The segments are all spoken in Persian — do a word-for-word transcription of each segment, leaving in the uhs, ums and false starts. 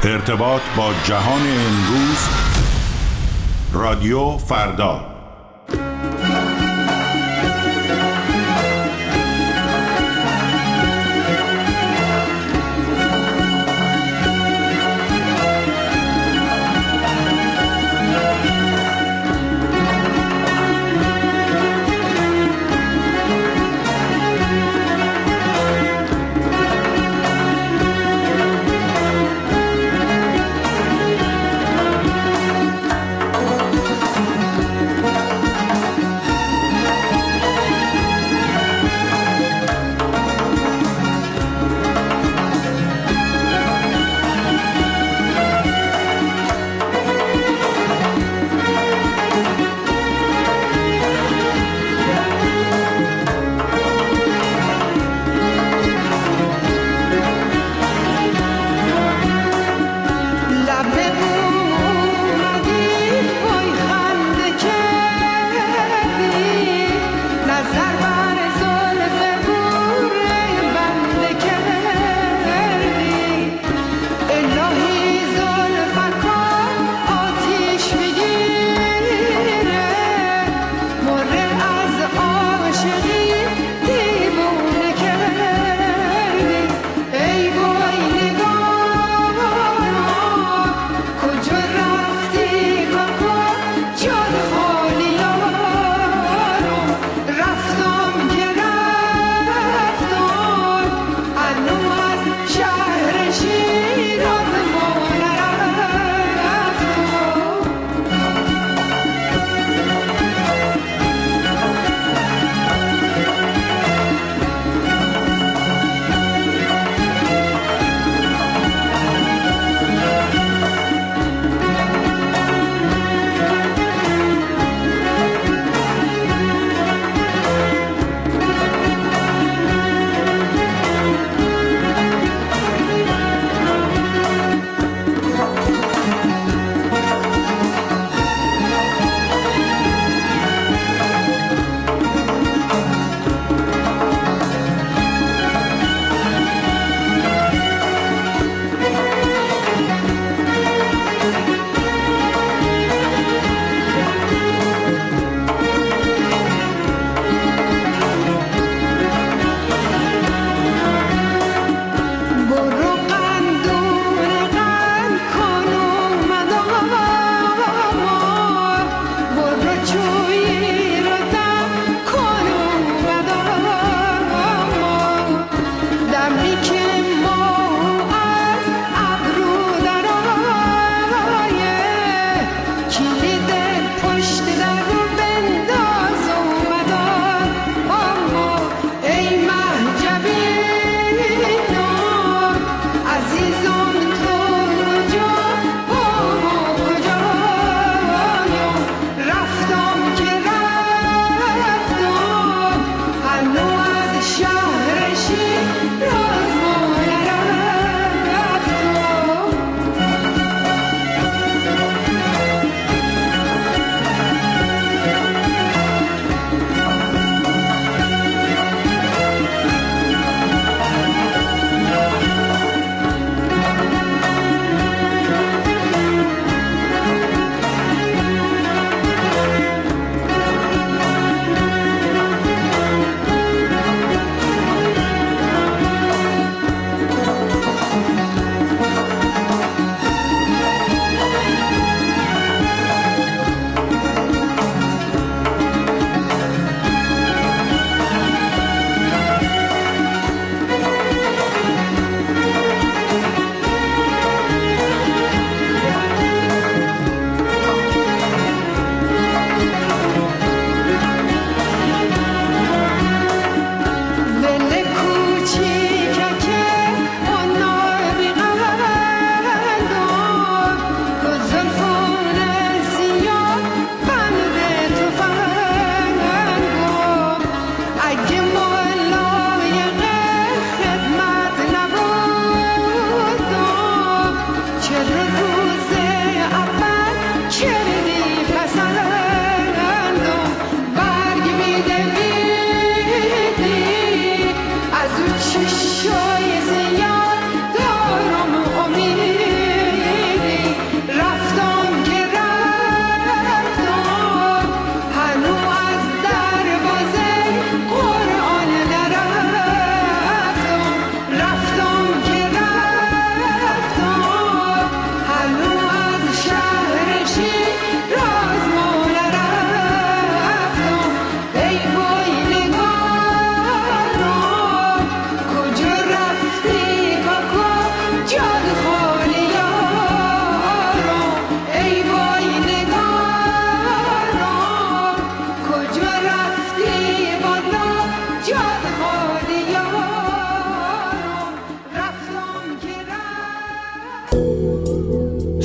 ارتباط با جهان امروز، رادیو فردا.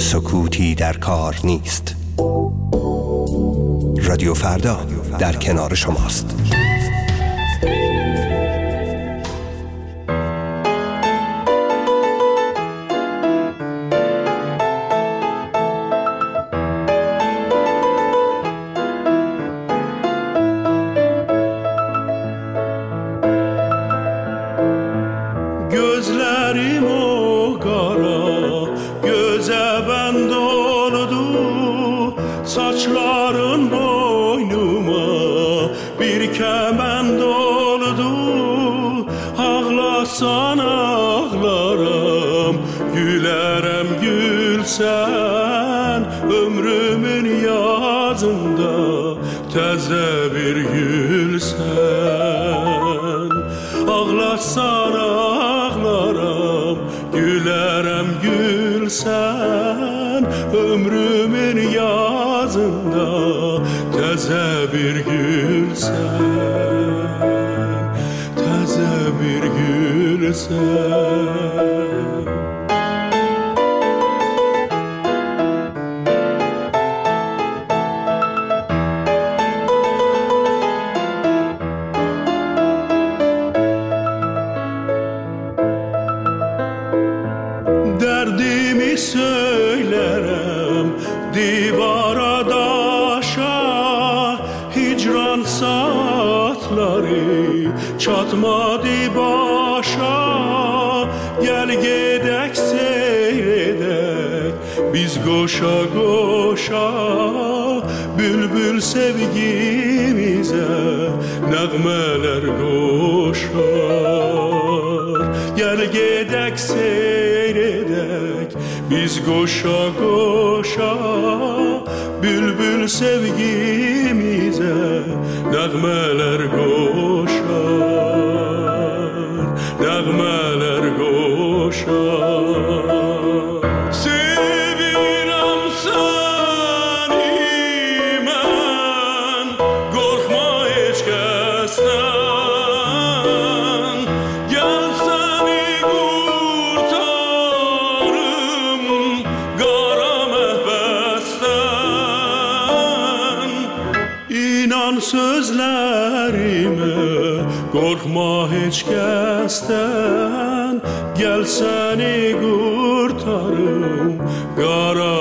سکوتی در کار نیست. رادیو فردا در کنار شماست. Gözlerim o kara, göze bend oldu. Saçların boynuma bir kemend oldu. Ağlasan ağlarım, gülerem gülsen. Ömrümün yazında teze bir gülsen. Ağlasan ağlarım, gülerem gülsen. Ömrümün yazında teze bir gülsen. Teze bir gülsen. Derdimi söylerim divara daşa. Hicran saatleri çatmadı başa. Gel gedek seyredek biz koşa koşa. Bülbül sevgimize nəğmələr qoşar. Gel gedek seyredek biz koşa koşa. Bülbül sevgimize nəğmələr qoşar. Nəğmələr qoşar. Sevirəm səni mən, qorxma heç kəsdən. Gəl səni qurtarım qara məhbəsdən. İnan sözlərimə, qorxma heç kəsdən. Gəl səni qurtarım qara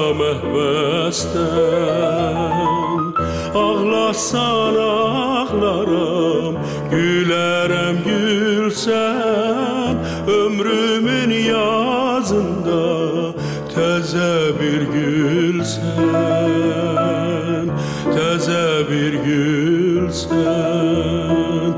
məhbəsdən. Ağlasan ağlaram, gülərəm gülsən. Ömrümün yazında təzə bir gülsən. Təzə bir gülsən.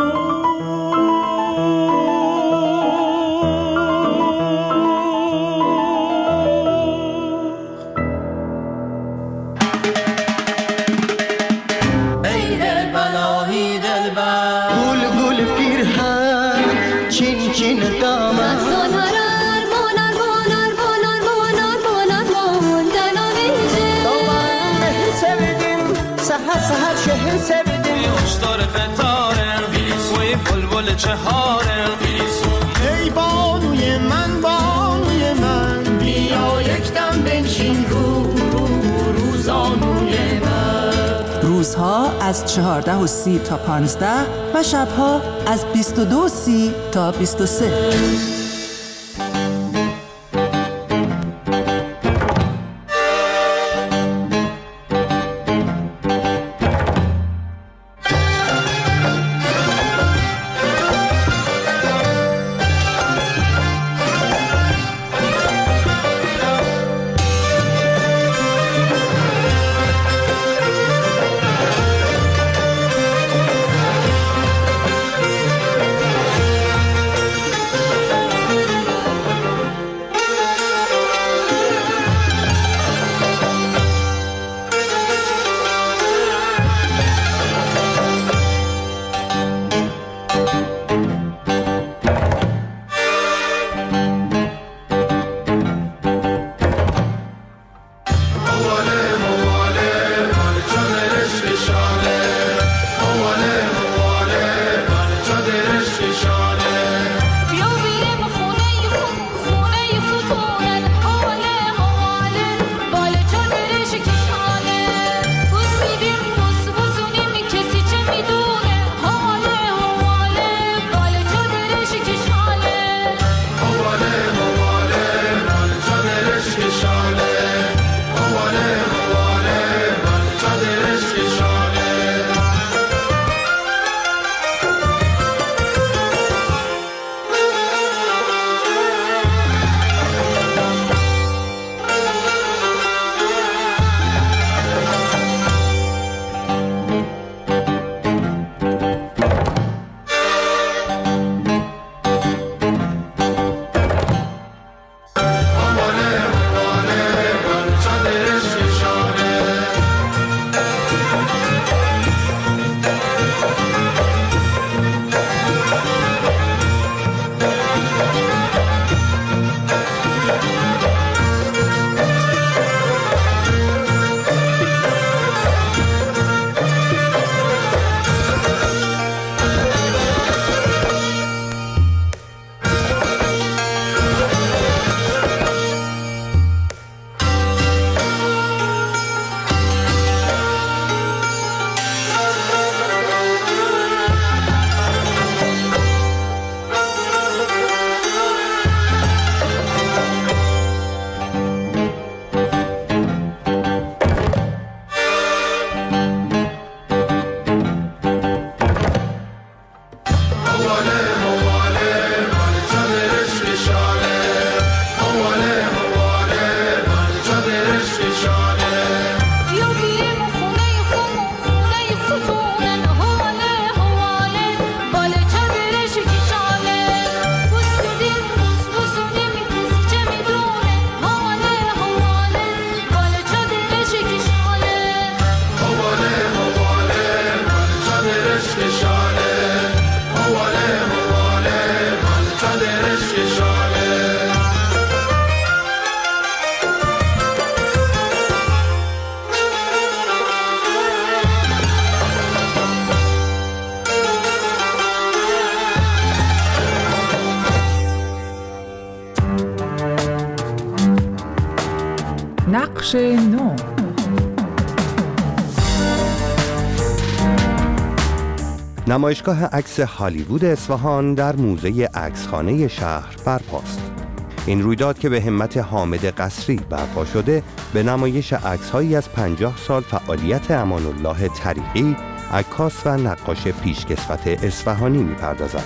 سهر شهر sevdim hoşlar fetarem و بلبل چهارم ای بانوی من بانوی من بیا یکدم بنشین رو رو روزانوی من. روزها از چهارده و سی تا پانزده و شبها از بیست و دو و سی تا بیست و سه. نقش نو. نمایشگاه عکس هالیوود اصفهان در موزه عکسخانه شهر برپاست. این رویداد که به همت حامد قصری برپا شده به نمایش عکس‌هایی از پنجاه سال فعالیت امان الله طریقی، عکاس و نقاش پیشکسوت اصفهانی می‌پردازد.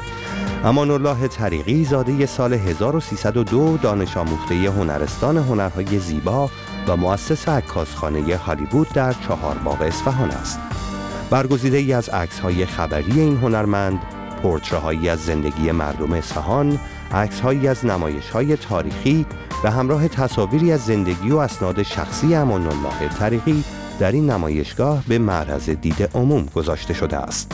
امان الله طریقی زاده سال هزار و سیصد و دو، دانش آموخته هنرستان هنرهای زیبا و مؤسس عکاسخانه هالیوود در چهارباغ اصفهان است. برگزیده ای از عکس‌های خبری این هنرمند، پورترهایی از زندگی مردم اصفهان، عکس‌هایی از نمایش‌های تاریخی به همراه تصاویری از زندگی و اسناد شخصی امان الله طریقی در این نمایشگاه به معرض دید عموم گذاشته شده است.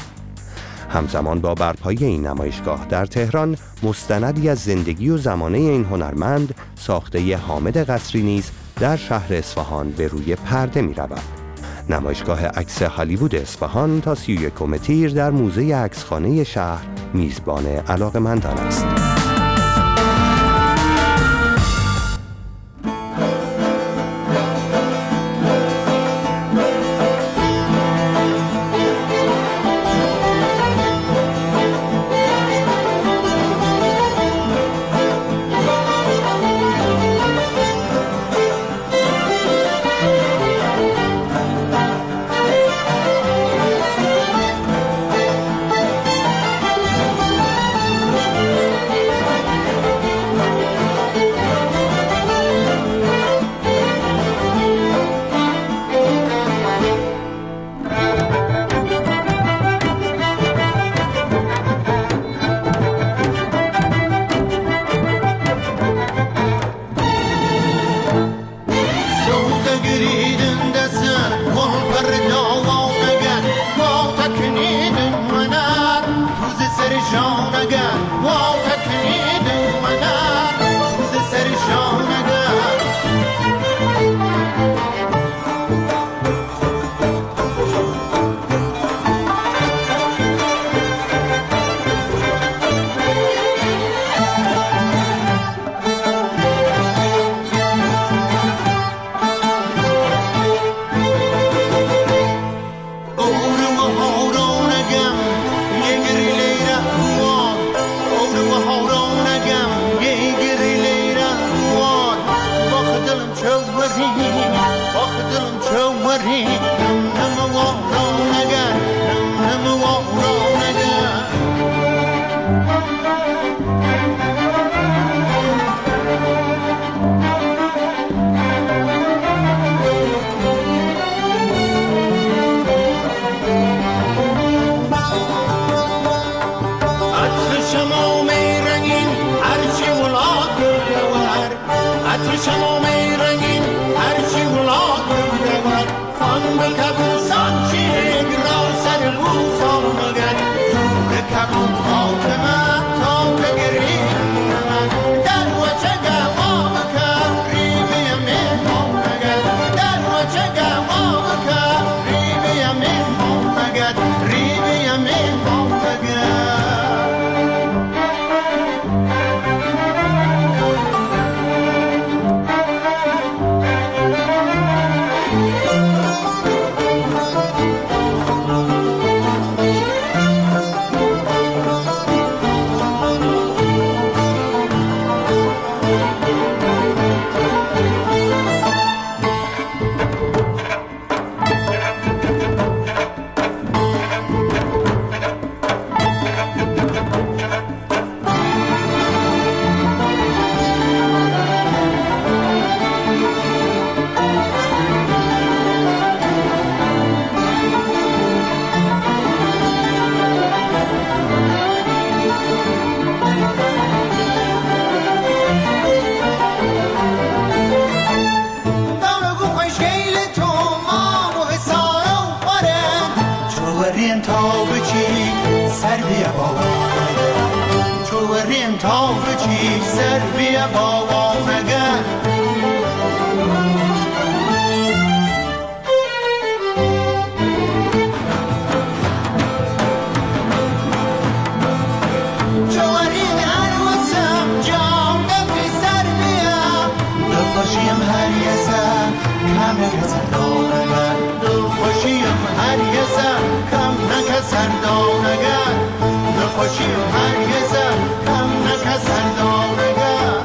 همزمان با برپایی این نمایشگاه در تهران، مستندی از زندگی و زمانه این هنرمند ساخته حامد قصری نیز در شهر اصفهان به روی پرده می رود. نمایشگاه عکس هالیوود اصفهان تا سی و یکم تیر در موزه عکسخانه شهر میزبان علاقه‌مندان است. هر یه نکس دانگر دو خوشیم هرگزم کم نکس دانگر دو خوشیم هرگزم کم نکس دانگر.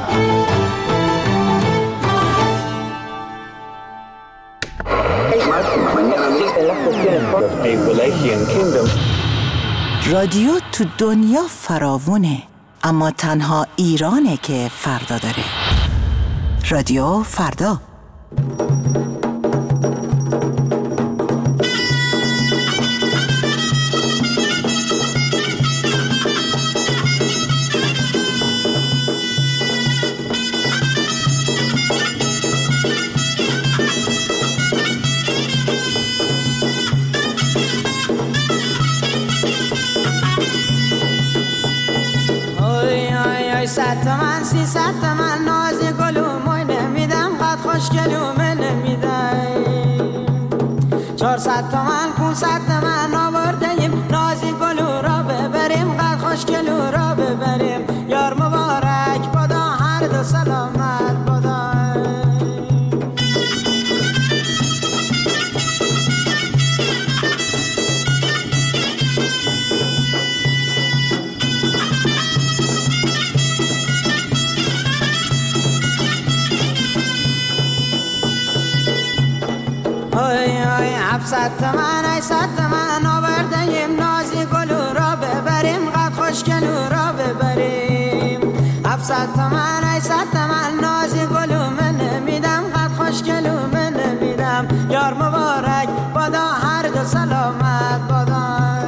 رادیو تو دنیا فراوونه، اما تنها ایرانه که فردا داره. رادیو فردا. صد تومن سی صد تومن نازی گلوموی نمیدم قد خوشگلومه نمیدم چهار صد تومن پونصد تومن آوردیم نازی گلو را ببریم قد خوشگلو را ببریم. یار مبارک بادا هر دو سلامت بادا. هفتصد تومن هشتصد تومن آوردیم نازی گلو را ببریم قد خوشگلو را ببریم. هفتصد تومن هشتصد تومن نازی گلو من نمیدم قد خوشگلو من نمیدم. یار مبارک بادا هر دو سلامت بادا.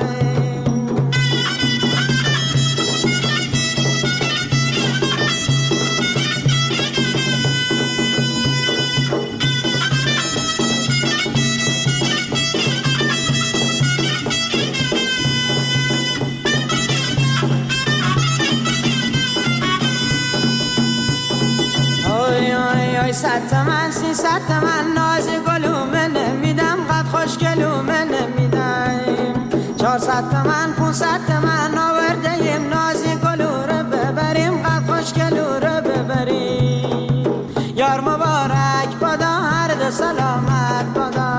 صد تومن سی صد تومن نازی گلومه نمیدم قد خوشگلومه نمیدم. چهارصد تومن پونصد تومن آوردیم نازی گلو رو ببریم قد خوشگلو رو ببریم. یار مبارک بادا هر دو سلامت بادا.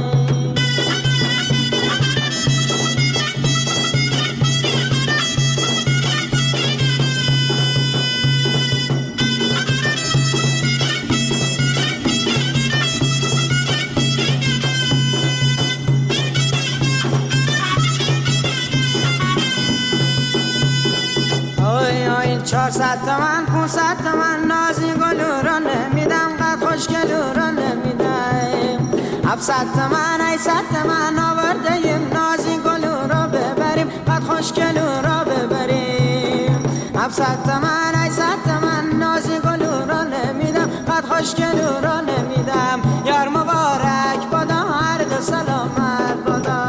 چهارصد تومن پونصد تومن نازی گلو را نمیدم قد خوشگلو را نمیدم. هفتصد تومن هشتصد تومن آوردیم نازی گلو را ببریم قد خوشگلو را ببریم. هفتصد تومن هشتصد تومن نازی گلو را نمیدم قد خوشگلو را نمیدم. یار مبارک بادا هر دو سلامت بادا.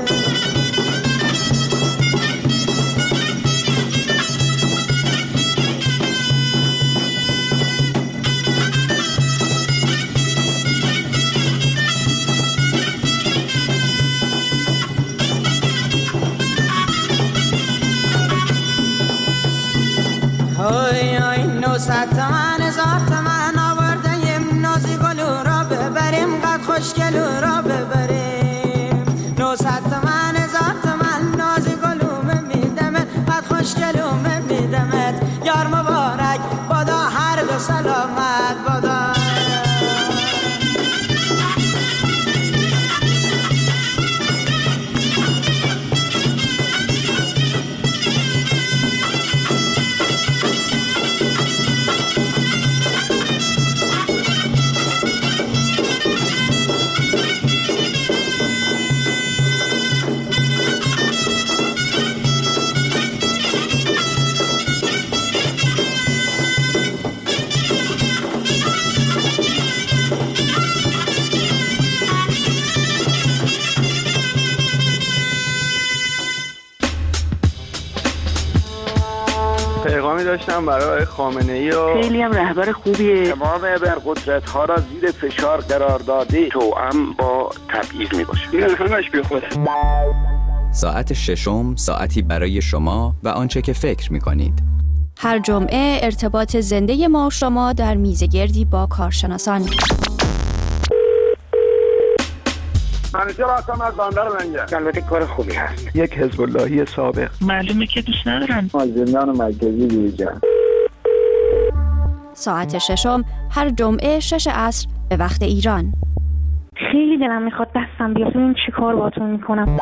نوصد تومن هزار تومن آوردیم نازی گلو را ببریم قد خوشگلو را ببریم. نوصد تومن هزار تومن نازی گلو میدمت قد خوشگلو میدمت. یار مبارک بادا هر دو سلامت بادا. پیغامی داشتم برای خامنه‌ای و خیلی هم رهبر خوبیه. تمام ابرقدرت‌ها را زیر فشار قرار داده توأم با تبعیض میباشه. این همش بی خوده. ساعت ششم، ساعتی برای شما و آنچه که فکر می‌کنید. هر جمعه ارتباط زنده ما و شما در میزگردی با کارشناسان. میکنه. چرا اصلا از بنده رو ننگه؟ البته کار خوبی هست. یک حزب اللهی سابق. معلومه که دوست ندارم. مازندران مرکزی دیجا. ساعت ششم هر جمعه شش عصر به وقت ایران. خیلی دلم میخواد دستم بیاد ببینم چی کار باهاتون میکنم.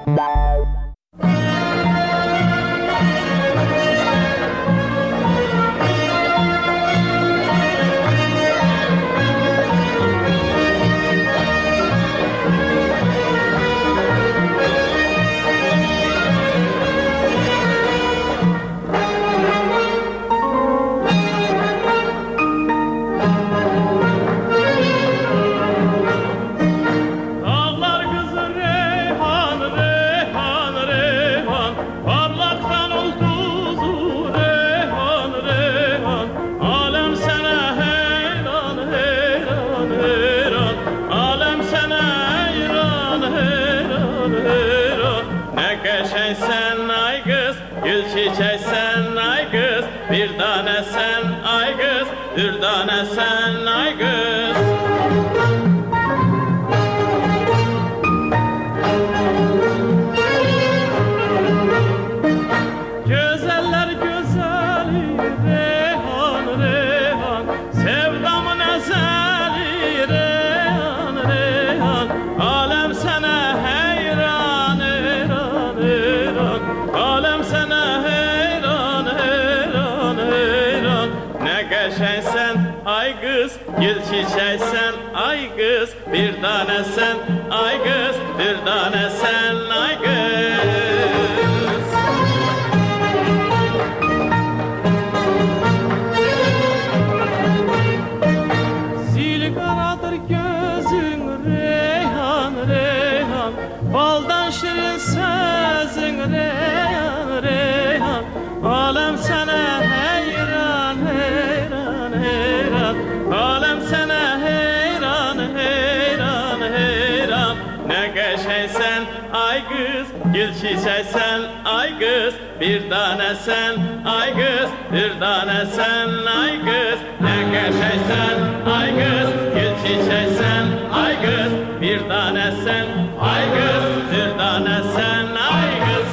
Bir tane sen ay kız, bir tane sen ay kız, ne geçeysen ay kız, gül çiçeksen ay kız, bir tane sen ay kız, bir tane sen ay kız.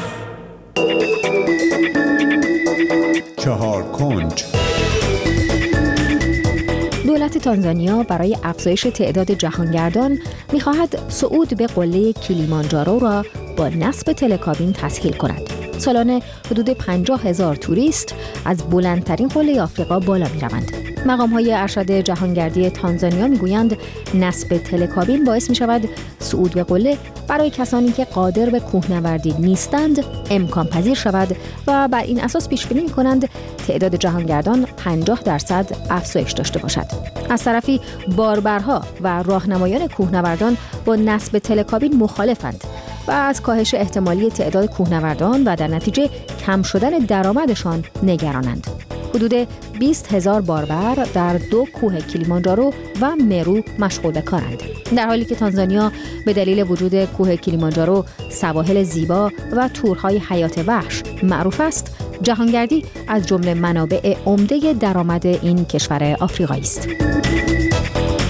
چهار کنج. دولت تانزانیا برای افزایش تعداد جهانگردان می‌خواهد صعود به قله کلیمانجارو را با نصب تلکابین تسهیل کند. سالانه حدود پنجاه هزار توریست از بلندترین قله آفریقا بالا می‌روند. مقام‌های ارشد جهانگردی تانزانیا می‌گویند نصب تلکابین باعث می‌شود صعود به قله برای کسانی که قادر به کوهنوردی نیستند امکان پذیر شود و بر این اساس پیش بینی می‌کنند تعداد جهانگردان پنجاه درصد افزایش داشته باشد. از طرفی باربرها و راهنمایان کوهنوردان با نصب تلکابین مخالفند و از کاهش احتمالی تعداد کوهنوردان و در نتیجه کم شدن درآمدشان نگرانند. حدود بیست هزار باربر در دو کوه کلیمانجارو و مرو مشغول به کارند. در حالی که تانزانیا به دلیل وجود کوه کلیمانجارو، سواحل زیبا و تورهای حیات وحش معروف است، جهانگردی از جمله منابع عمده درآمد این کشور آفریقایی است.